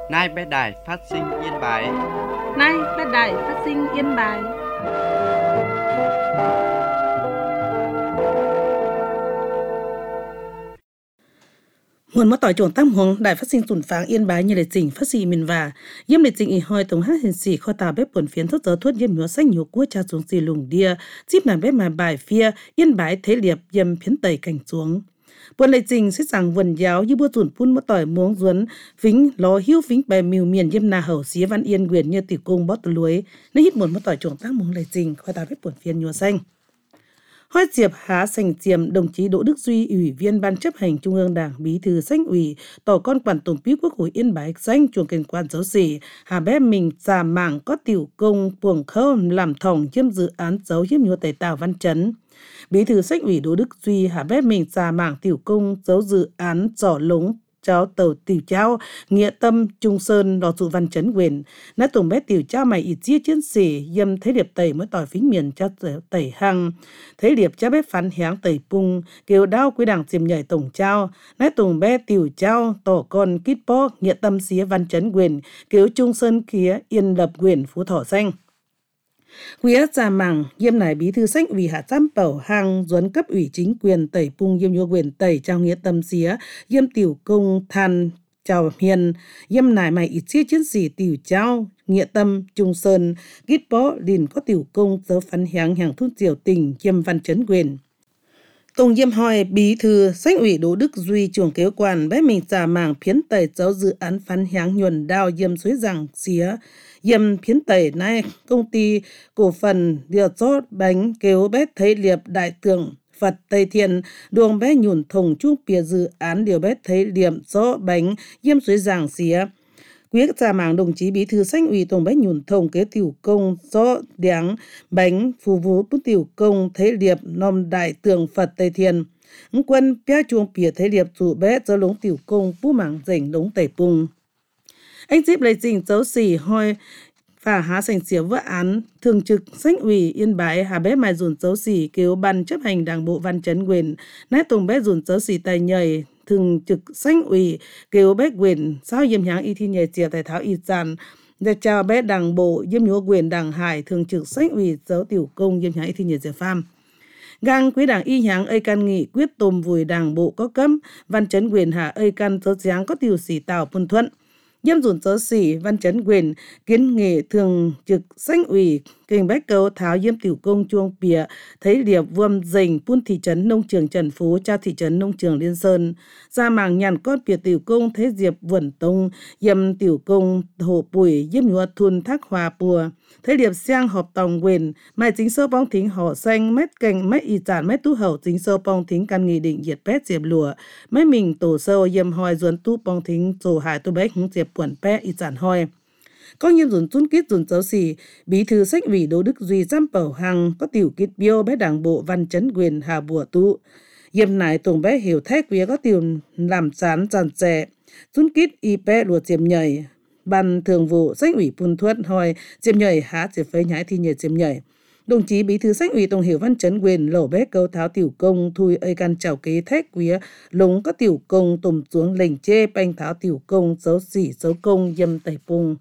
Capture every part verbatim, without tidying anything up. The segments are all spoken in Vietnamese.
Nay bé đài phát sinh Yên Bái. Nay bé đài phát sinh Yên Bái. Nguồn mất tỏi chuồng tam huống đại phát sinh tủn pháng Yên Bái như lệ trình phát sinh miền và yếm lệ trình y hoi tổng hát hình sĩ kho tàu bếp bổn phiến thốt gió thuốc yếm nhúa xanh nhúa cua cha xuống xì lùng đia chip nàn bếp mà bài phia Yên Bái thế liệp yếm phiến tẩy cảnh xuống buồn lệ trình sẽ rằng vần giáo như bua tủn phun mất tỏi muống duấn vĩnh ló hiu vĩnh bè miu miền yếm na hậu xía văn yên quyền như tiểu cung bót lưới nó hít một mất tỏi chuồng tam huống lệ trình kho tàu bếp bổn phiến nhúa xanh. Hoi Diệp Há Sành Diệm, đồng chí Đỗ Đức Duy, Ủy viên Ban chấp hành Trung ương Đảng, Bí thư Xanh ủy, tổ con quản tổng bí Quốc hội Yên Bái danh chuồng cảnh quan giáo sĩ, hà bé mình già mảng có tiểu công buồng khâu làm thòng chiếm dự án dấu hiếp nhúa tẩy tào văn chấn. Bí thư Xanh ủy Đỗ Đức Duy, hà bé mình già mảng tiểu công dấu dự án giỏ lống cháu tàu tiểu trao nghĩa tâm Trung Sơn đò dụ văn chấn quyền nãy tổng bé tiểu trao mày ít chia chiến sĩ dâm thế điệp tẩy mới tỏi phính miền cho tẩy hăng thế điệp cha bé phán háng tẩy pung kêu đau quý đảng diệm nhảy tổng trao nãy tổng bé tiểu trao tổ con kít po nghĩa tâm xía văn chấn quyền kêu Trung Sơn kia yên lập quyền phú thọ xanh. Quý già mảng yêm nải bí thư sách ủy hạ tam bảo hàng duấn cấp ủy chính quyền tẩy pung yêm nhua quyền tẩy trao nghĩa tâm xía yêm tiểu công than chào hiền yêm nải mày ít chia chiến sĩ tiểu trao nghĩa tâm Trung Sơn kít bó liền có tiểu công dấu phán háng hàng thun triều tình yêm văn chấn quyền. Tổng yêm hoi bí thư sách ủy Đỗ Đức Duy chuồng kế quan bé mình già mảng phiến tẩy dấu dự án phán háng nhuần đao yêm suối rằng xía yêm phiến tẩy nay công ty cổ phần điều chót bánh kêu bé thấy liệp đại tượng Phật Tây Thiên đường bé nhùn thùng chung bìa dự án điều bé thấy liệp gió bánh yêm suối giảng xía. Quý già mảng đồng chí bí thư sách ủy tổng bé nhùn thùng kế tiểu công gió đáng bánh phù vũ bút tiểu công thấy liệp nom đại tượng Phật Tây Thiên. Quân bé chuông bìa thấy liệp chủ bé gió lống tiểu công bú mảng rảnh lống tẩy pung. Anh Díp lấy trình dấu xỉ hoi và há sành xỉa vỡ án thường trực sách ủy Yên Bái hà bé mài dùn dấu xỉ kêu ban chấp hành đảng bộ văn chấn quyền nãy tổng bé dùn dấu xỉ tài nhầy thường trực sách ủy kêu bé quyền sao yếm háng y thi nhầy xỉa tài tháo y giàn để chào bé đảng bộ yếm nhúa quyền đảng hải thường trực sách ủy dấu tiểu công yếm háng y thi nhầy xỉa pham. Gang quý đảng y háng ây can nghị quyết tôm vùi đảng bộ có cấm văn chấn quyền hà ây can dấu giáng có tiểu xỉ tào phân thuận. Yêm dùn dấu xỉ văn chấn quyền kiến nghệ thường trực sách ủy kênh bách câu tháo yêm tiểu công chuông bìa thấy liệp vuông dành pun thị trấn nông trường Trần Phú cha thị trấn nông trường Liên Sơn ra màng nhàn con bìa tiểu công thấy diệp vẩn tông yêm tiểu công hồ bùi yêm nhúa thun thác hòa bùa thấy liệp xiang họp tòng quyền mai chính sơ bóng thính họ xanh mét cành mét y giản mét tú hậu chính sơ bóng thính căn nghị định diệt pét diệp lùa mấy mình tổ sâu yêm hoi duẩn tú bóng thính tổ hải tu bách hứng diệp quẩn pét y giản hoi. Có nhiên dùn chun kít dùn dấu xì bí thư sách ủy Đỗ Đức Duy giam bảo hằng có tiểu kít biêu bé đảng bộ văn chấn quyền hà bùa tụ yêm nải tổng bé hiểu thách quý có tiểu làm chán giàn rẻ chun kít y bé lùa diệm nhảy ban thường vụ sách ủy phun thuất hoi diệm nhảy há diệp phấy nhái thi nhảy diệm nhảy đồng chí bí thư sách ủy tổng hiểu văn chấn quyền lẩu bé câu tháo tiểu công thui ây can chào kế thách quý lúng có tiểu công tùm xuống lệnh chê banh tháo tiểu công dấu xỉ dấu công yêm tẩy pung.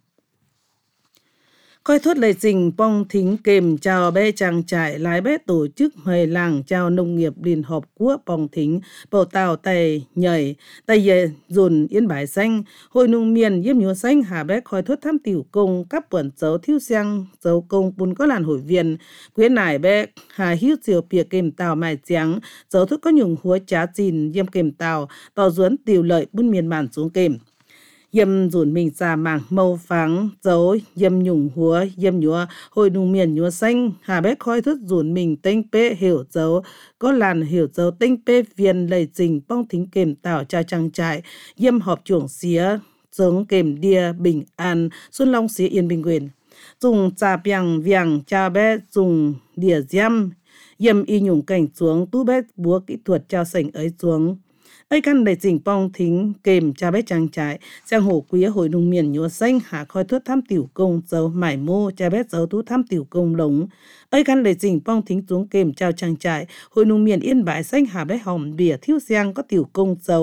Coi thốt lời trình bong thính kèm chào bé trang trại lái bé tổ chức huề làng chào nông nghiệp liên hợp quốc bong thính bầu tàu tay nhảy tay dề dùn Yên Bái xanh hội nông miền yếm nhúa xanh hà bé coi thốt tham tiểu công các bẩn dấu thiếu sang dấu công bún có làn hội viên quyến nải bé hà hiếu diều bìa kèm tàu mài trắng dấu thốt có nhung húa trá chìn yếm kèm tàu tàu duấn tiểu lợi bún miền bản xuống kèm. Yêm dùn mình già mảng màu pháng dấu yêm nhung húa yêm nhúa hội nông miền nhúa xanh hà bé khói thức dùn mình tinh pê hiểu dấu có làn hiểu dấu tinh pê viên lầy trình bong thính kèm tảo cha trang trại yêm họp chuồng xía giống kèm đia bình an xuân long xía yên bình quyền dùng trà biang viang cha bé dùng đỉa diêm yêm y nhung cảnh xuống tú bé búa kỹ thuật trao sảnh ấy xuống ây căn đầy trình bong thính kèm cha bé trang trại sang hồ quý hội nông miền nhúa xanh hạ khói thuốc tham tiểu công dấu mải mô cha bé dấu tú tham tiểu công lống ây căn đầy trình bong thính xuống kèm trao trang trại hội nông miền Yên Bái xanh hạ bé hòm bìa thiếu giang có tiểu công dấu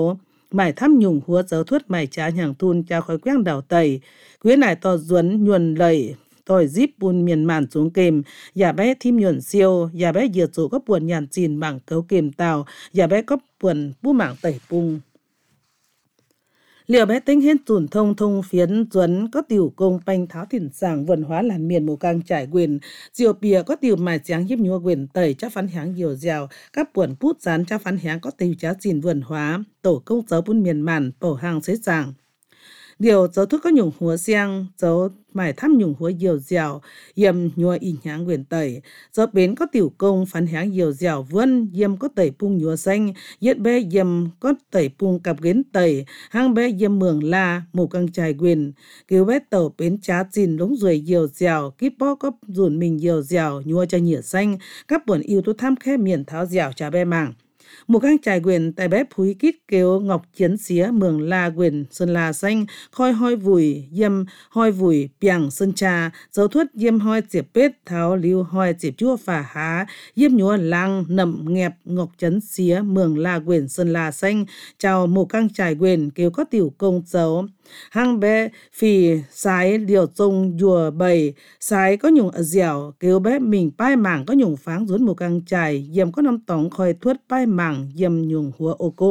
mải thăm nhung húa dấu thuất mải trả hàng thun cha khói quang đảo tẩy quyế nải to duấn nhuần lầy tỏi díp bùn miền màn xuống kềm, giả bé thím nhuận siêu, giả bé dừa chỗ có buồn nhàn chìn bằng cấu kềm tàu, giả bé có buồn bú mảng tẩy pung. Liệu bé tính hết tùn thông thông phiến duấn có tiểu công banh tháo thỉnh sàng vần hóa làn miền mù căng trải quyền, diều bìa có tiểu mài tráng hiếp nhua quyền tẩy chắc phán háng nhiều dèo, các buồn bút rán chắc phán háng có tiểu chá chìn vần hóa, tổ công dấu bún miền màn, bầu hàng xế sàng. Điều dấu thuốc có nhung húa xiang, dấu mải thăm nhung húa nhiều dẻo, yếm nhua in háng quyền tẩy. Dấu bến có tiểu công phán háng nhiều dẻo vươn, yếm có tẩy pung nhua xanh, yết bé yếm có tẩy pung cặp gến tẩy, hang bé yếm mường la, mù căng trài quyền. Cứu bé tàu bến trá chìn lúng ruồi nhiều dẻo, kíp bó có dùn mình nhiều dẻo, nhua cho nhựa xanh, các buồn yêu tôi tham khẽ miền tháo dẻo trả bé mảng. Một căng trải quyền tại bếp phúi kít kêu ngọc chiến xía mường la quyền sơn la xanh khoi hoi vùi yêm hoi vùi piang sơn trà dấu thuất yêm hoi diệp bết tháo lưu hoi diệp chua phả há yêm nhúa lang nậm nghẹp ngọc chấn xía mường la quyền sơn la xanh chào một căng trải quyền kêu có tiểu công dấu hang bé phì sái điều trông dùa bầy sái có nhung ở dẻo kêu bé mình pai mảng có nhung pháng ruốn một căng trải yêm có năm tóng khoi thuất pai mảng yêm nhung húa ô cốp.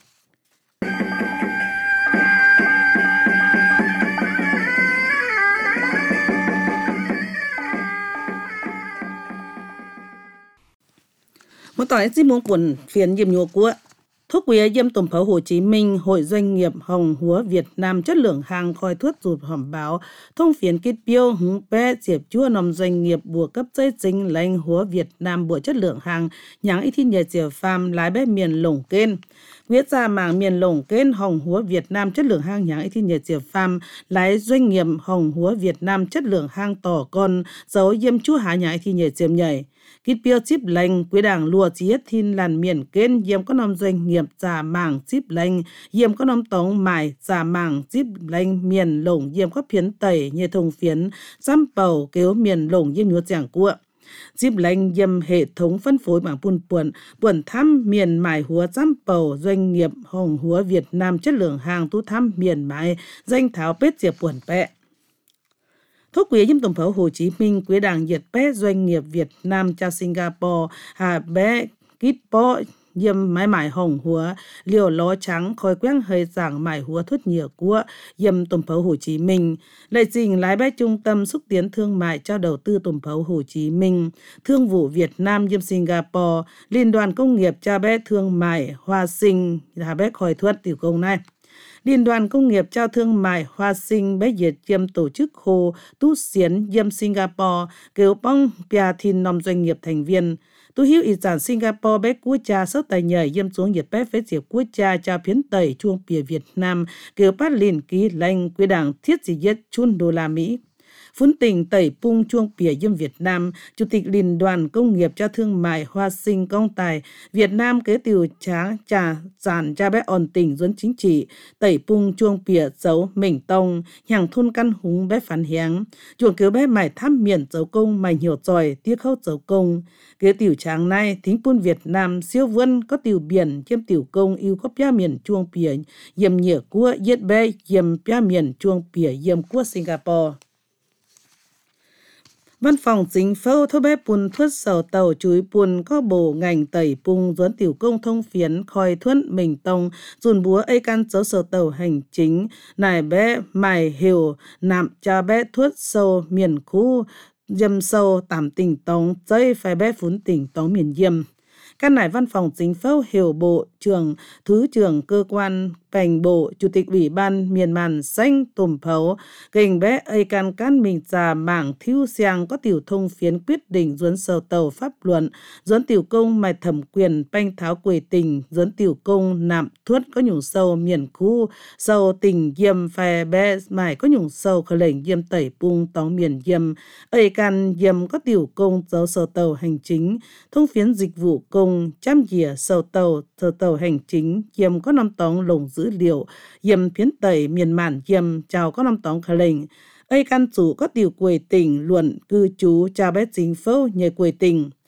Một tỏi chỉ muốn cuốn phiền yêm nhua của thuốc quý yêm tổng phó Hồ Chí Minh, Hội Doanh nghiệp Hồng Húa Việt Nam chất lượng hàng khoi thuốc rụt hòm báo, thông phiến kết biêu hứng bé diệp chua nằm doanh nghiệp bùa cấp dây chính lãnh Húa Việt Nam bùa chất lượng hàng, nháng ít thiên nhờ diệp phàm lái bé miền lồng kên. Quyết ra mảng miền lồng kên Hồng Húa Việt Nam chất lượng hàng nháng ít thiên nhờ diệp phàm lái doanh nghiệp Hồng Húa Việt Nam chất lượng hàng tỏ con, dấu yêm chua há nháng ít thiên nhờ diệp nhảy. Kít biêu chip lành, quý đảng lùa chí hết thiên làn miền kên, yếm có nông doanh nghiệp giả mảng chip lành, yếm có nông tống mài giả mảng chip lành miền lồng yếm có phiến tẩy, như thông phiến, xăm bầu kêu miền lồng yếm nhúa giảng cua. Chip lành yếm hệ thống phân phối bảng buôn buồn, buồn thăm miền mài húa xăm bầu doanh nghiệp Hồng Húa Việt Nam chất lượng hàng tu thăm miền mài, danh tháo bết diệp buồn bẹ. Thuốc quý yếm tổng phó Hồ Chí Minh, quý đảng diệt bé doanh nghiệp Việt Nam cha Singapore, hà bé kít bó yếm mái mải Hồng Húa, liều ló trắng khói quang hơi giảng mải húa thuất nhiều của yếm tổng phó Hồ Chí Minh. Lệ trình lái bé trung tâm xúc tiến thương mại cho đầu tư tổng phó Hồ Chí Minh, thương vụ Việt Nam yếm Singapore, liên đoàn công nghiệp cha bé thương mại Hoa Sinh, hà bé khói thuất tiểu công này. Liên đoàn công nghiệp trao thương mại Hoa Sinh bé Việt yêm tổ chức hồ tu xiến yêm Singapore kêu bong pia thiên năm doanh nghiệp thành viên. Tu hiếu ý sản Singapore bé quốc cha sớt tài nhảy yêm xuống nhiệt bé phế diệp quốc cha trao phiến tẩy chuông bìa Việt Nam kêu bắt liền ký lệnh quy đảng thiết gì yết chun đô la Mỹ. Phún tỉnh tẩy pung chuông bìa yêm Việt Nam, Chủ tịch Liên đoàn Công nghiệp cho thương mại Hoa Sinh công tài Việt Nam kế tiểu trá trà sản cha bé ổn tỉnh dẫn chính trị, tẩy pung chuông bìa dấu mình tông, hàng thôn căn húng bé phản hiáng, chuồng cứu bé mải thăm miền dấu công mải nhiều tròi tiếc khâu dấu công. Kế tiểu tráng này, thính pun Việt Nam siêu vươn có tiểu biển chiêm tiểu công yêu có pia miền chuông bìa yêm nhựa của yết bé yêm pia miền chuông bìa yêm của Singapore. Văn phòng chính phủ thô bé bùn thuất sầu tàu chuối bùn có bổ ngành tẩy pung dẫn tiểu công thông phiến khoi thuất mình tông dùn búa ấy căn dấu sầu tàu hành chính nài bé mài hiểu nạm cha bé thuất sầu miền khu dâm sâu tạm tỉnh tống dây phải bé phún tỉnh tống miền yêm. Các nải văn phòng chính phủ hiểu bộ trưởng, thứ trưởng cơ quan cảnh bộ, chủ tịch ủy ban miền màn xanh tùm phấu, gành bé ấy can can mình già mảng thiêu xiang có tiểu thông phiến quyết định dẫn sầu tàu pháp luận, dẫn tiểu công mài thẩm quyền banh tháo quầy tình, dẫn tiểu công nạm thuất có nhủng sâu miền khu, sâu tình yêm phè bé mài có nhủng sâu khởi lệnh yêm tẩy pung tóng miền yêm, ấy can yêm có tiểu công dấu sầu tàu hành chính, thông phiến dịch vụ công, chăm dìa sầu tàu, sầu tàu hành chính, yêm có năm tóng lồng dữ liệu, yêm phiến tẩy miền màn yêm chào có năm tóng khởi lệnh. Ấy căn chủ có tiểu quầy tỉnh luận cư trú cha bé chính phủ nhờ quầy tỉnh.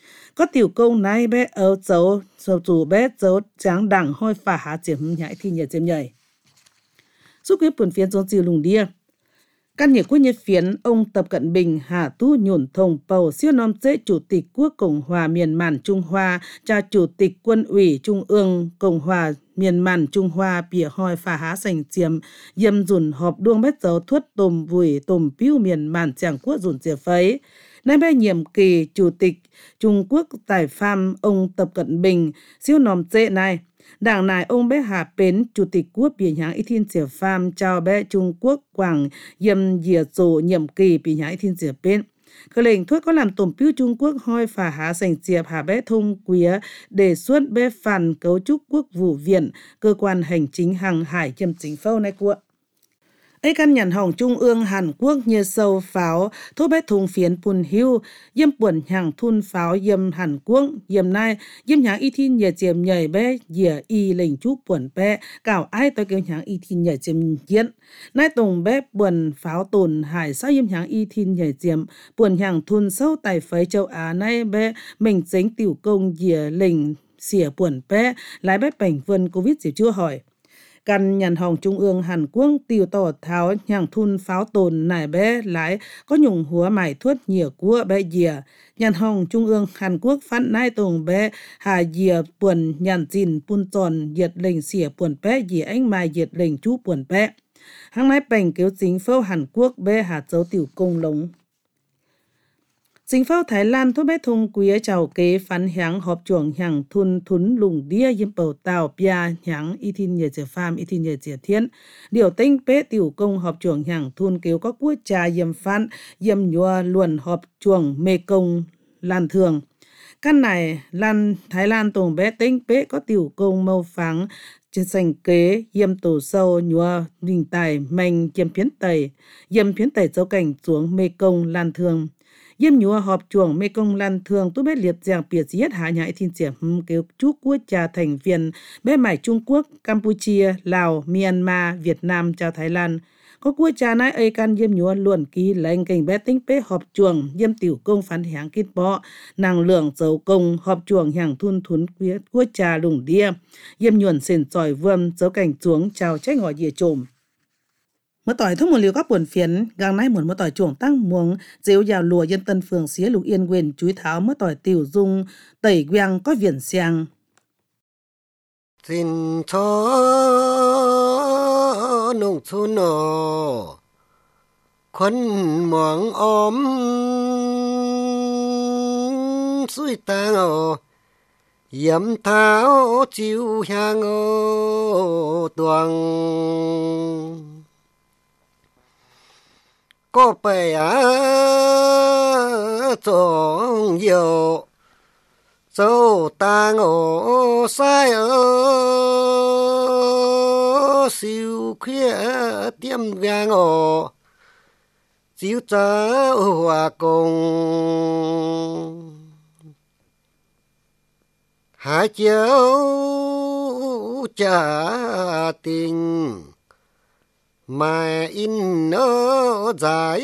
có tiểu công này bé ở dấu dấu chủ bé dấu tráng đẳng hoi phả hạ chiếm nhảy thì nhảy chiếm nhảy giúp cái buồn phiến trong chiều lùng đia căn nhà quốc nhiệt phiến ông Tập Cận Bình hạ tu nhổn thông bầu siêu nom chế chủ tịch quốc Cộng hòa miền Màn Trung Hoa cho chủ tịch quân ủy Trung ương Cộng hòa miền Màn Trung Hoa bìa hoi phả há sành chiếm dâm dùn họp đuông bét dấu thuất tùm vùi tùm piu miền Màn Tràng Quốc dùn chìa phấy. Nay bé nhiệm kỳ chủ tịch Trung Quốc tại pham ông Tập Cận Bình siêu nom chế này. Đảng này ông bé hạ bến chủ tịch quốc bìa nháng y thiên chìa pham chào bé Trung Quốc quảng dâm dìa dồ nhiệm kỳ bìa nháng y thiên chìa bến. Cái lệnh thuốc có làm tổng piu Trung Quốc hoi phả há sành chiệp hạ bé thông quía đề xuất bé phản cấu trúc quốc vụ viện cơ quan hành chính hàng hải châm chính phâu này của. Ấy căn nhận hồng Trung ương Hàn Quốc như sâu pháo thô bé thùng phiến pun hiu yếm buồn hàng thun pháo yếm Hàn Quốc yếm nay yếm nháng y thiên nhờ chiếm nhảy bé dìa y lệnh chú buồn bé cào ai tới kêu nháng y thiên nhờ chiếm diễn nay tùng bé buồn pháo tồn hải sao yếm nháng y thiên nhờ chiếm buồn hàng thun sâu tại phấy châu Á nay bé mình chính tiểu công dìa lệnh xỉa buồn bé lái bé bảnh vân Covid chỉ chưa hỏi căn nhận hồng Trung ương Hàn Quốc tiêu tỏ tháo nhàng thun pháo tồn nải bé lái có nhung húa mải thuất nhiều của bé dìa nhận hồng Trung ương Hàn Quốc phát nai tùng bé hà dìa buồn nhận dìn pun tròn diệt lệnh xỉa buồn bé dìa anh mai diệt lệnh chú buồn bé hàng nái bành kéo chính phâu Hàn Quốc bé hà dấu tiểu công lống. Chính pháo Thái Lan thốt bé thông quý chào kế phán h향 họp chuồng h향 thun thún lùng đia yếm bầu tàu bia h향 y thiên nhờ chìa pham y thiên nhờ chìa thiên. Điều tinh bé tiểu công họp chuồng h향 thun kêu có quốc trà yếm phán yếm nhua luồn họp chuồng mê công lan thường. Căn này lan Thái Lan tùng bé tinh bé có tiểu công mâu pháng trên sành kế yếm tổ sâu nhua đình tài manh yếm phiến tẩy yếm phiến tẩy dấu cảnh xuống mê công lan thường. Yếm nhúa họp chuồng mê công lan thường tôi bé liệt giang biệt giết hạ nhãi thiên diệp kêu chú quốc trà thành viên bé mải Trung Quốc, Campuchia, Lào, Myanmar, Việt Nam chào Thái Lan. Có quốc trà nái ấy can yếm nhúa luồn ký lệnh cảnh bé tính bé họp chuồng yếm tiểu công phán h향 kết bọ năng lượng dấu công họp chuồng h향 thun thún quốc trà lùng đia yếm nhuần sền tròi vườm dấu cảnh xuống chào trách ngỏ dìa trồm.มื่อต่อยทั้งหมดเลียวก็ป่วนเฟียนกลางในหมุนเมื่อต่อยจ่วงตั้งมวงเจียวยาวลัวยันตันเฟืองเสียลูกเอียนเวนจุ้ยเท้าเมื่อต่อยติวซุงเตยเวียงก็เวียนเสียงสินทอนุ่งชุนอคนหมองอมสุยตางอยำเท้าจิวหางตวงก็ไปอ่ะจงเยี่ยวเจ้าตางโอสายเออสิวเขียเตรียมเวียงโอจิวเจ้าหัวกงหาเจ้าจ่าติงmà in nó dài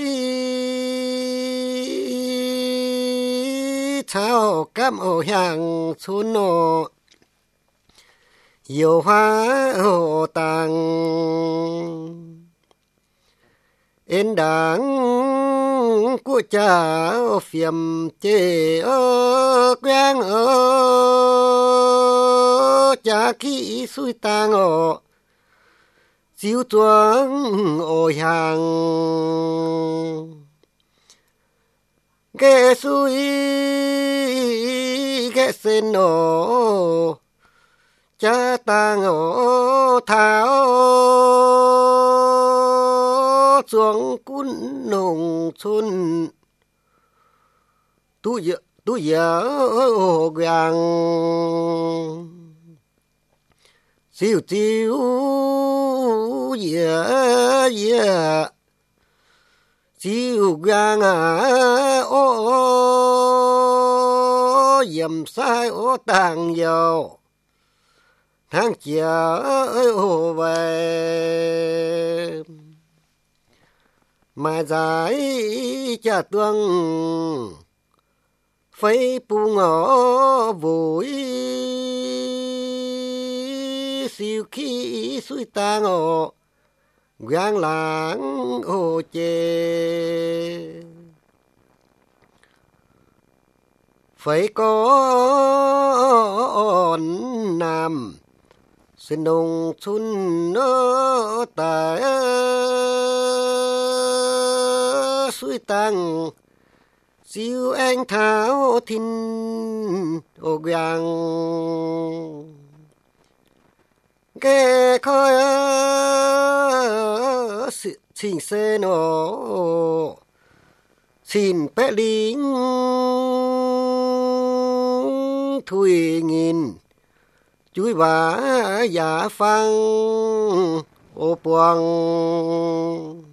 chào cam ô hàng xuân nọ yêu hoa hồ tàng em đáng của cha phiền chê ơ quen ơ cha khí suy tàng ơ chiếu chuông ôi hàng ghé suy ghé sen nổ cha ta ngõ tháo chuông cún nồng xuân tu giờ tu giờ vàng chiếu chiếu yeah yeah chiếu vàng à ô yểm sai ô tàng dầu tháng chiều ô về mà giải cha tuông phây pu ngõ vui siêu khí suy ta ngõ giang lãng hồ chê phải có nam xin nông xuân nó tại suy tăng siêu anh tháo thiên ô giang cái khơi sự trình xe nó xin bé lính thui nghìn chuối vả giả phăng ô buông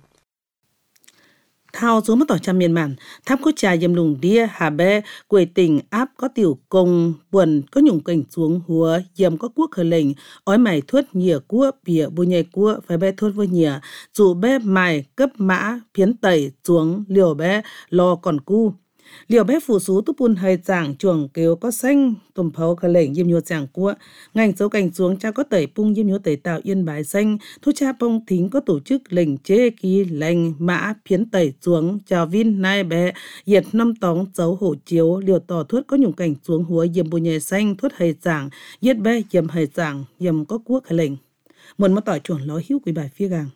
thao xuống mất tỏi trăm miền màn tháp có trà dầm lùng đia hà bê quê tình áp có tiểu công buồn có nhung cảnh xuống húa dầm có quốc khờ lệnh ói mày thuất nhìa cua bìa bùi nhầy cua phải bê thuất với nhìa dù bê mày cấp mã phiến tẩy xuống liều bê lo còn cu liều bé phủ sú túp bùn hơi chàng chuồng kêu có xanh tùm phấu khờ lệnh diêm nhua chàng cua ngành dấu cảnh xuống cha có tẩy pung diêm nhua tẩy tạo yên bái xanh thu cha bông thính có tổ chức lệnh chê ký lệnh mã phiến tẩy xuống chào vin nai bé diệt năm tóng dấu hổ chiếu liều tỏ thuất có nhung cảnh xuống húa diêm bùi nhầy xanh thuất hơi chàng giết bé diêm hơi chàng diêm có quốc khờ lệnh muốn mất tỏi chuồng ló hữu quý bài phía gàng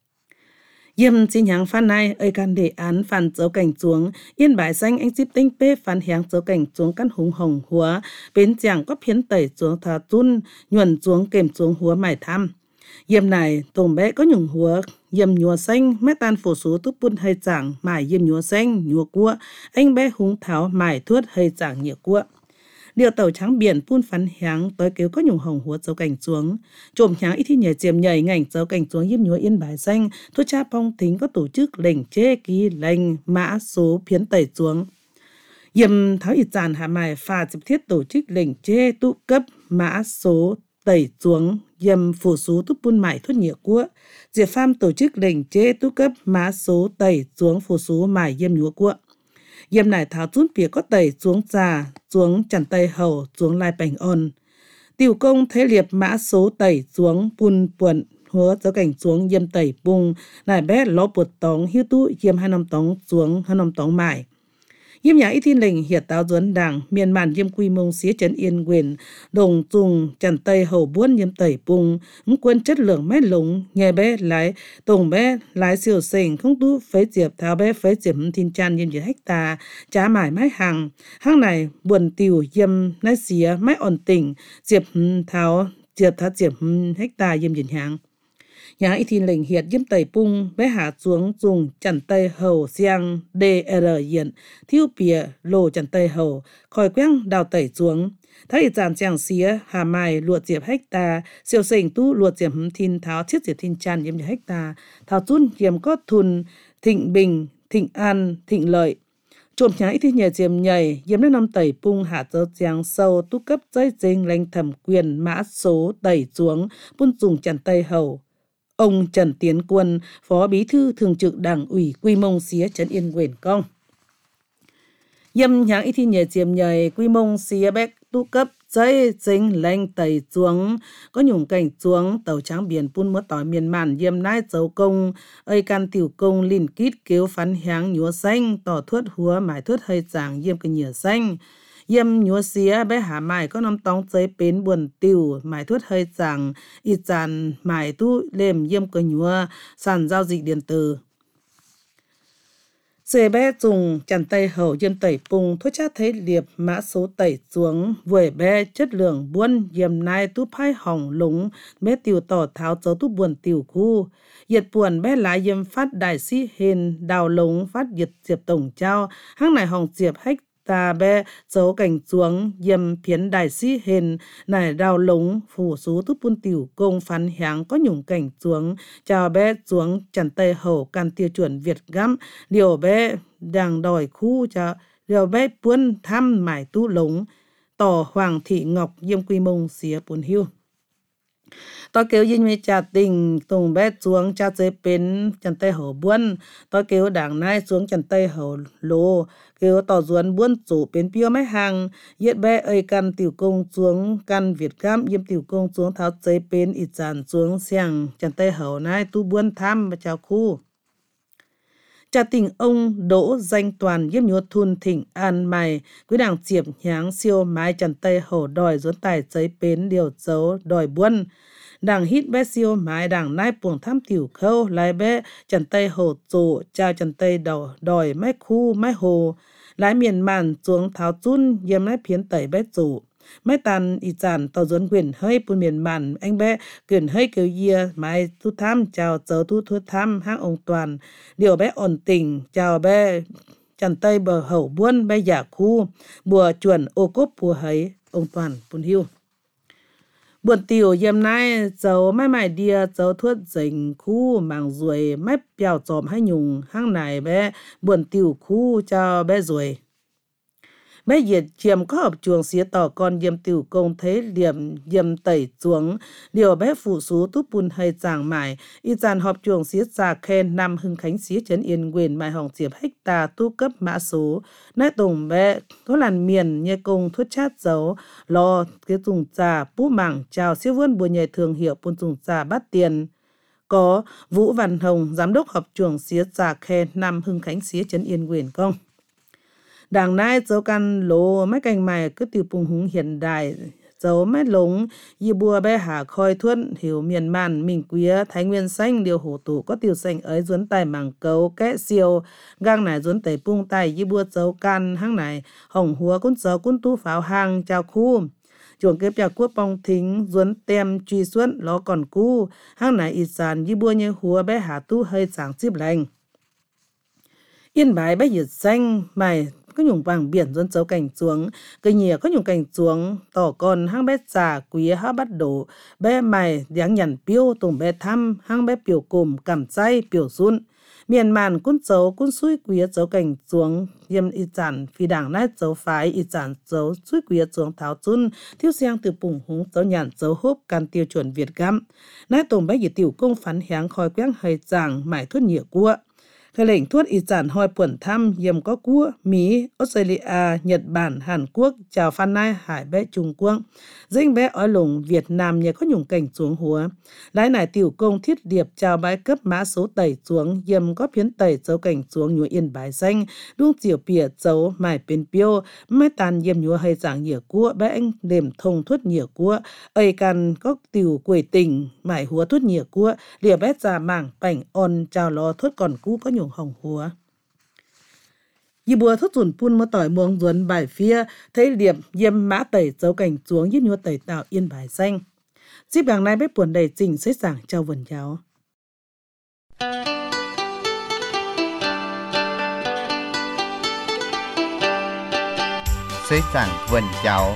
Yêm xin hàng phan này ơi can đề án phản dấu cảnh xuống yên bái xanh anh ship tinh pê phản hàng dấu cảnh xuống căn hùng hồng húa bên chàng có phiến tẩy xuống thà tun nhuần xuống kèm xuống húa mải thăm Yêm này tổng bé có nhung húa yêm nhúa xanh mét tan phổ số túp bún hơi chàng mải yêm nhúa xanh nhúa cua anh bé húng tháo mải thuất hơi chàng nhựa cua điều tàu trắng biển phun phán háng tới kêu có nhung hồng húa dấu cảnh xuống trộm háng ít thi nhảy chiềm nhảy ngành dấu cảnh xuống yếm nhúa yên bái xanh thuốc cha phong thính có tổ chức lệnh chê ký lệnh mã số phiến tẩy xuống yếm tháo ít giàn hạ mài pha dịp thiết tổ chức lệnh chê tụ cấp mã số tẩy xuống yếm phổ số túp bún mải thuốc nhựa cua diệp pham tổ chức lệnh chê tụ cấp mã số tẩy xuống phổ số mải yếm nhúa cua Yêm này tháo chút phía có tẩy xuống già, xuống chằn tay hầu, xuống lai bành ôn. Tiểu công thế liệp mã số tẩy xuống bùn buồn, hứa dấu cảnh xuống yêm tẩy bung, nài bé ló bột tóng hiếu tụ yêm hai năm tóng xuống hai năm tóng mải. Yêm nhà ít thiên lệnh hiệt táo duấn đảng, miền màn yêm quy mông xía trấn yên quyền, đồng dùng chằn tay hầu buôn yêm tẩy bung, ứng quân chất lượng mét lúng, nghe bé lái, tổng bé lái siêu sình, không tu phế diệp tháo bé phế diệp thiên chan yêm dưới hecta, trả mải mái hàng. Hàng này buồn tiểu yêm nái xía mái ổn tỉnh, diệp tháo, diệp tháo diệp hecta yêm dưới hàng. Nhà ít thiên lệnh hiệt yếm tẩy bung bé hạ xuống dùng chằn tay hầu xiang đê rờ hiện thiếu bìa lô chằn tay hầu khỏi quang đào tẩy xuống thấy giàn chàng xía hà mai luột diệp hecta siêu sình tu luột diệp thiên tháo chiết diệp thiên chan yếm hecta tháo tún yếm có thun thịnh bình thịnh an thịnh lợi trộm nhà ít thiên nhà diệm nhảy yếm đến năm tẩy bung hạ dấu chàng sâu tu cấp dây dinh lãnh thẩm quyền mã số tẩy xuống bún dùng chằn tay hầu. Ông Trần Tiến Quân, Phó Bí thư Thường trực Đảng ủy Quy Mông xía trấn Yên Quyền Công. Yêm nháng ít thi nhờ chiếm nhờ Quy Mông xía bếc tu cấp dây dính lãnh tẩy xuống có nhung cảnh xuống tàu trắng biển phun mưa tỏi miền màn yêm nái dấu công ơi can tiểu công linh kít kêu phán háng nhúa xanh tỏ thuất húa mải thuất hơi giảng yêm cái nhựa xanh. Yêm nhúa xía bé hạ mải có năm tóng giấy bến buồn tiểu mải thuất hơi giảng ít dàn mải tu lềm yêm cơ nhúa sàn giao dịch điện tử. Xê bé dùng chằn tay hầu yêm tẩy bung thuốc chát thấy liệp mã số tẩy xuống vùi bé chất lượng buôn yêm nai tu phai hỏng lúng bé tiểu tỏ tháo dấu tu buồn tiểu khu. Diệt buồn bé lá yêm phát đại sĩ hình đào lúng phát diệt diệp tổng trao hăng này hỏng diệp hách ta bé dấu cảnh xuống yêm phiến đại sĩ hình nải đào lúng phủ số túp bún tiểu công phán háng có nhung cảnh xuống chào bé xuống chằn tay hầu can tiêu chuẩn Việt gắm điều bé đang đòi khu cho điều bé buôn thăm mải tu lúng tỏ Hoàng Thị Ngọc yêm Quy Mông xía bún hiu. tôi kêu yên mi cha tình tùng bé xuống cha chế bên chân tay hổ buôn tôi kêu đảng nai xuống chân tay hổ lô kêu tỏ duẩn buôn chủ bên piêu mấy hàng yết bé ơi căn tiểu công xuống căn Việt Cam yếm tiểu công xuống tháo chế bên ít dàn xuống xiang chân tay hổ nai tu buôn tham và chào khu cha tình ông Đỗ Danh Toàn yếm nhúa thun thỉnh an mày quý đảng chiệp nháng siêu mái chân tay hổ đòi duẩn tài chế bên điều dấu đòi buôn đảng hít bé siêu mái đảng nai buồng tham tiểu khâu lái bé chân tay hổ trụ trao chân tay đầu đòi mấy khu mấy hồ lái miền màn xuống tháo chun yếm lái phiến tẩy bé trụ mấy tàn y chản tàu duẩn quyền hơi bùn miền màn anh bé quyền hơi kêu yê mái thu tham chào dấu thu thu tham hang ông Toàn điều bé ổn tình chào bé chân tay bờ hậu buôn bé giả khu bùa chuẩn ô cốp bùa hấy ông Toàn bùn hiu buồn tiểu yếm nai dấu mai mải đia dấu thuốc dình khu màng ruồi mép bèo tròm hay nhung hang này bé buồn tiểu khu cho bé ruồi bé diệt chiêm có hợp chuồng xía tỏ con yếm tiểu công thế điểm yếm tẩy xuống điều bé phụ số túp bùn hay giảng mải y dàn họp chuồng xía già khen năm hưng khánh xía trấn yên quyền mài hỏng diệp hecta tu cấp mã số nãy tùng bé có làn miền như công thuốc chát dấu lo cái dùng trà bú mảng chào siêu vươn bùa nhảy thường hiệu bùn dùng trà bắt tiền có Vũ Văn Hồng giám đốc họp chuồng xía già khen năm hưng khánh xía trấn yên quyền công đảng nai dấu căn lô mấy cành mày cứ tiêu bùng húng hiện đại dấu mấy lống y bùa bé hà khoi thuận hiểu miền màn mình quía thái nguyên xanh điều hổ tủ có tiêu xanh ấy duấn tài mảng cấu kẽ siêu gang này duấn tẩy bung tay y bùa dấu can hang này hồng húa cún dấu cún tu pháo hàng chào khu chuồng kếp chào quốc bong thính duấn tem truy xuất nó còn cu hang này ít sàn y bùa như húa bé hà tu hơi sáng xíp lành yên bái bé nhiệt xanh mày có nhung vàng biển dân dấu cảnh xuống cây nhìa có nhung cảnh xuống tỏ con hang bé già quý há bắt đổ bé mày dáng nhằn piêu tùng bé thăm hang bé piều cùm cảm chay piều sun miền màn cún dấu cún suy quý dấu cảnh xuống yếm y chản phi đảng nát dấu phái y chản dấu suy quý xuống tháo chun thiếu xiang từ bùng húng dấu nhàn dấu hốp can tiêu chuẩn Việt Gam nát tùng bé y tiểu công phán háng khói quét hơi giảng mải thuốc nhựa cua cái lệnh thuốc y chản hoi puẩn thăm yếm có cua Mỹ, Australia, Nhật Bản, Hàn Quốc, chào Phan Nai, Hải bé Trung Quốc. Dinh bé ở lùng Việt Nam nhờ có nhung cảnh xuống húa. Lái này tiểu công thiết điệp chào bái cấp mã số tẩy xuống yếm có phiến tẩy dấu cảnh xuống nhúa yên bái xanh. Đúng chiều bìa dấu mải bên piêu, mấy tàn yếm nhúa hay giảng nhựa cua bé anh đềm thông thuốc nhựa cua. Ây can có tiểu quỷ tình mải húa thuốc nhựa cua, lìa bé già mảng bảnh on chào lo thuốc còn cú có nhung hồng húa. Y bùa thuốc dùn pun mơ tỏi muông duẩn bài phía thấy điểm yếm mã tẩy dấu cảnh xuống yếm nhúa tẩy tạo yên bài xanh. Dịp đằng này bếp buồn đầy trình xếp giảng trao vần giáo. Xếp giảng vần giáo.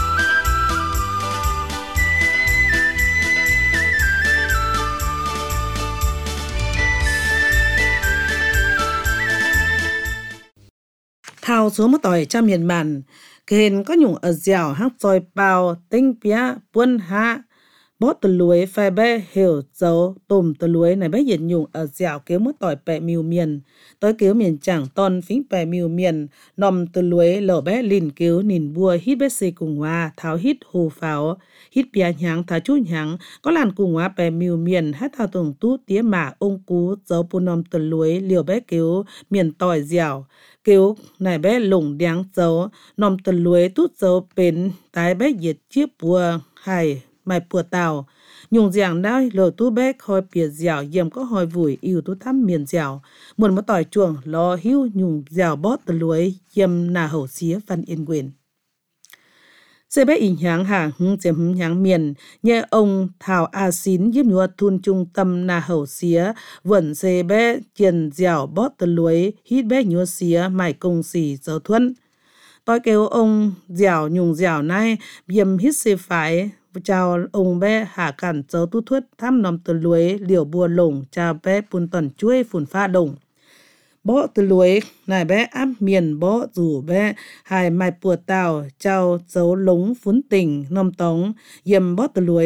Thao xuống mơ tỏi cha miền màn kênh có nhung ở dẻo hắc dòi bao tinh pía buôn hạ bó tờ lưới phai bé hiểu dấu tùm tờ lưới này bé hiện nhung ở dẻo kéo mơ tỏi bẹ miêu miền tới kéo miền chẳng ton phính bẹ miêu miền nòm tờ lưới lở bé lìn kéo nìn bua hít bé xì cùng hoa tháo hít hồ pháo hít pía nháng tháo chút nháng có làn cùng hoa bẹ miêu miền hát thao tùng tú tía mả ông cú dấu pu nòm tờ lưới liều bé kéo miền tỏi dẻo kéo này bé lủng đáng dấu nòm tờ lưới tút dấu bến tái bé diệt chiếc bùa hài mày bùa tàu nhung giảng đai lờ tú bé khoi bìa dẻo yếm có hoi vùi yêu tú thăm miền dẻo muôn mất tỏi chuồng lo hiu nhung dẻo bót tờ lưới yếm nà hậu xía văn yên quyền sẽ bé in nháng hàng hưng chém hưng nháng miền nhẹ ông thảo a xín yếm nhua thun trung tâm nà hậu xía vẩn sẽ bé chiền dẻo bót tờ lưới hít bé nhua xía mày công xì dấu thuận tôi kêu ông dẻo nhung dẻo này yếm hít xê phải chào ông bé hạ cản dấu tu thuất thăm nòm tờ lưới liều bùa lồng chào bé bùn tần chuối phùn pha đồng bó tờ lưới này bé áp miền bó rủ bé hai mai bùa tàu chào dấu lống phún tình nòm tống yếm bó tờ lưới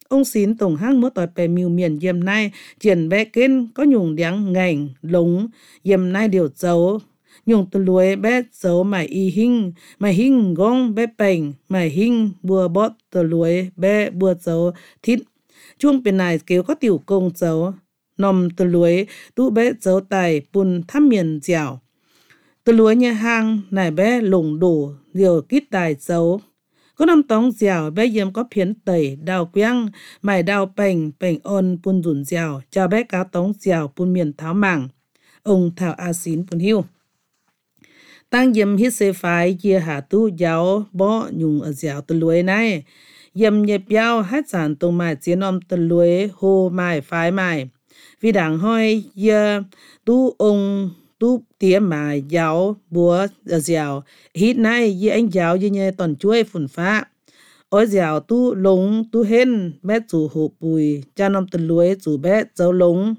ông xin tổng hang múa tỏi bè miu miền yếm nay triển bé kên có nhung điáng ngành lúng yếm nay điều dấu nhung từ lùi bé dấu mày y hình mày hình gong bé bèn mày hình bùa bót từ lùi bé bùa dấu thít chuông bên này kêu có tiểu công dấu nằm từ lùi tu bé dấu tài bùn thăm miền dẻo từ lùi nhà hang này bé lủng đủ điều kít tài dấu có năm tông dẻo bé yếm có phiến tẩy đào quang mày đào bèn bèn ôn bùn rủn dẻo cho bé cáo tông dẻo bùn miền tháo mảng ông thảo a xín bùn hiu tăng yếm hít xe phái chia hạ tu giáo bó nhung ở dẻo từ lùi này yếm nhịp yao hát sản tông mài chiến om từ lùi hồ mài phái mài vì đảng hoi yê tu ông tu tía mài giáo búa ở dẻo hít này yê anh giáo yê nhê toàn chuối phun phá ôi dẻo tu lúng tu hên bé chủ hộ bùi cha nom từ lùi chủ bé dấu lúng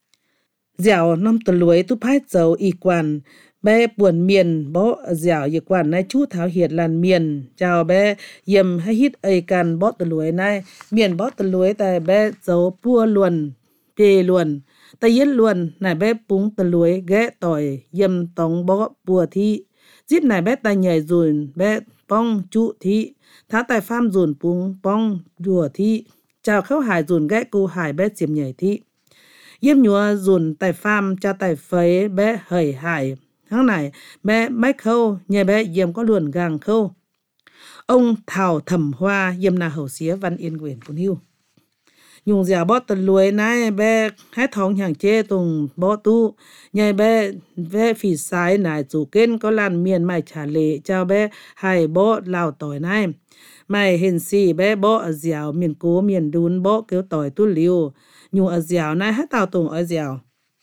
dẻo nom từ lùi tu phái dấu y quan bé buồn miền bó dẻo y quan này chú tháo hiệt làn miền chào bé yếm hay hít ấy can bó từ lùi này miền bó từ lùi tại bé dấu bua luồn pê luồn ta yết luồn này bé búng từ lùi ghé tỏi yếm tống bó bùa thi díp này bé ta nhảy dùn bé bong trụ thi thá tài pham dùn búng bong đùa thi chào khâu hải dùn ghé cô hải bé chiếm nhảy thi yếm nhúa dùn tài pham cha tài phấy bé hởi hải tháng này bé bách khâu nhờ bé yếm có luồn gàng khâu ông thảo thẩm hoa yếm là hậu xía văn yên quyền phun hiu nhung dẻo bó tần lùi này bé hát thong hàng chê tùng bó tu nhờ bé bé phì sái này chủ kên có làn miền mày trả lệ cho bé hai bó lào tỏi này mày hình xì bé bó ở dẻo miền cố miền đun bó kéo tỏi tu liu nhung ở dẻo này hát tàu tùng ở dẻo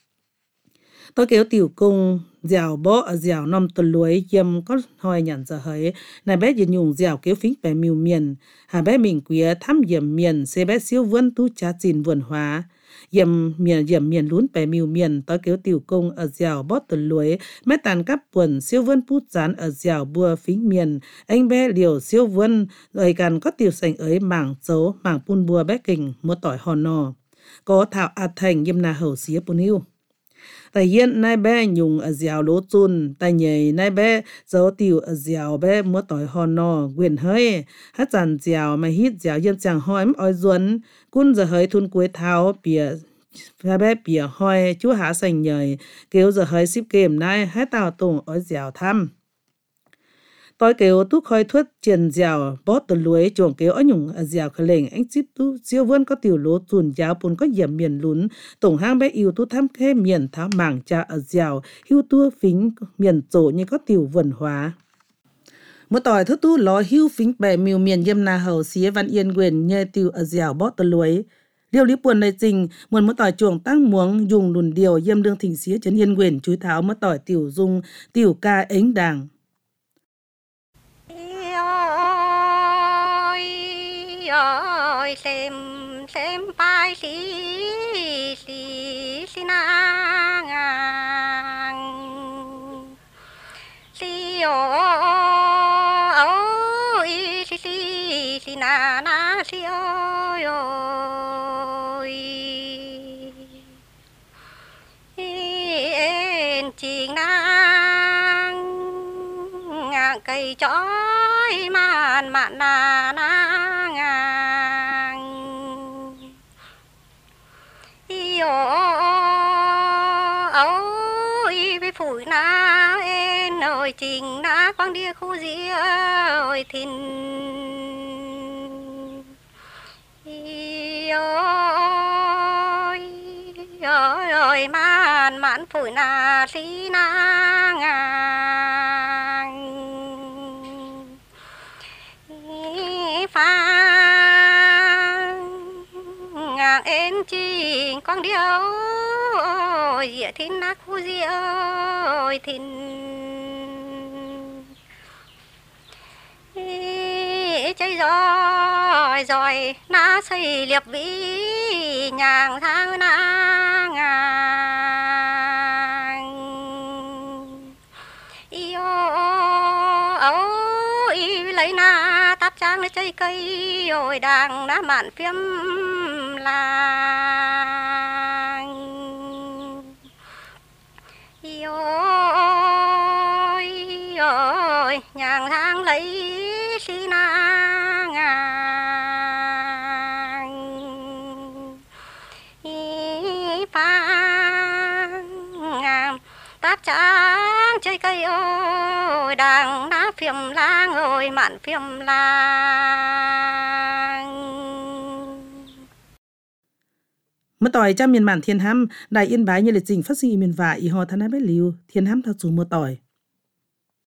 tôi kéo tiểu cung dẻo bó ở dẻo nằm tần lùi yếm có hỏi nhận giờ hấy này bé nhìn nhung dẻo kéo phính bè miu miền hà bé mình quía thăm yếm miền xe bé siêu vươn tu cha chìn vườn hóa yếm miền yếm miền lún bè miu miền tôi kéo tiểu cung ở dẻo bó tần lùi mẹ tàn cắp buồn siêu vươn pút dán ở dẻo bùa phính miền anh bé liều siêu vươn rồi càng có tiểu sành ấy mảng dấu mảng pun bùa bé kình mua tỏi hòn nò có thảo a thành yếm là hậu xía pun hiu tại hiện nay bé nhung ở dẻo lỗ chun tại nhảy nay bé dấu tiểu ở dẻo bé mua tỏi hòn nò quyền hơi hát dàn dẻo mà hít dẻo yên chẳng hỏi oi duẩn cun giờ hơi thun cuối tháo bìa ra bé bìa hoi chú hạ sành nhảy kêu giờ hơi ship game này hát tàu tùng oi dẻo thăm tôi kêu tu khơi thuốc triển dẻo bót từ lưới chuồng kêu ở nhung ở dẻo khởi lệnh anh chip tu siêu vươn có tiểu lỗ chùn giáo bùn có yểm miền lún tổng hang bé yêu tu thăm khe miền tháo mảng cha ở dẻo hưu tu phính miền tổ như có tiểu vườn hóa một tỏi thứ tu ló hưu phính bè miu miền yêm na hầu xía văn yên quyền nhê tiểu ở dẻo bót từ lưới điều lý buồn này trình muốn một tỏi chuồng tăng muống dùng đùn điều yêm đương thỉnh xía chấn yên quyền chúi tháo một tỏi tiểu dung tiểu ca ánh đàng ơi xem xem bài xí xí xí na ngang xí ơi xí xí xí na na xí ơi ơi em chiên nang ngang cây chói màn mạn na na ôi với phủi na em ơi trình na quang địa khu gì ơi thìn ôi ôi ôi man man phủi na xí na ngang pha ngang em trình quang địa ôi dĩa thìn na khu gì ơi thìn chơi rồi rồi na xây liệp vĩ nhàng thang na ngang yêu ôi lấy na táp trang chơi cây ôi đang đã mạn phim làng ôi ôi nhàng thang lấy xí na ngang phang tác tráng chơi cây ôi đang đã phim lang ôi mạn phim lang Mất tỏi cha miền bản thiên hăm đại yên bái như lịch trình phát sinh miền vả y ho thân bé liu thiên hăm thao chủ mưa tỏi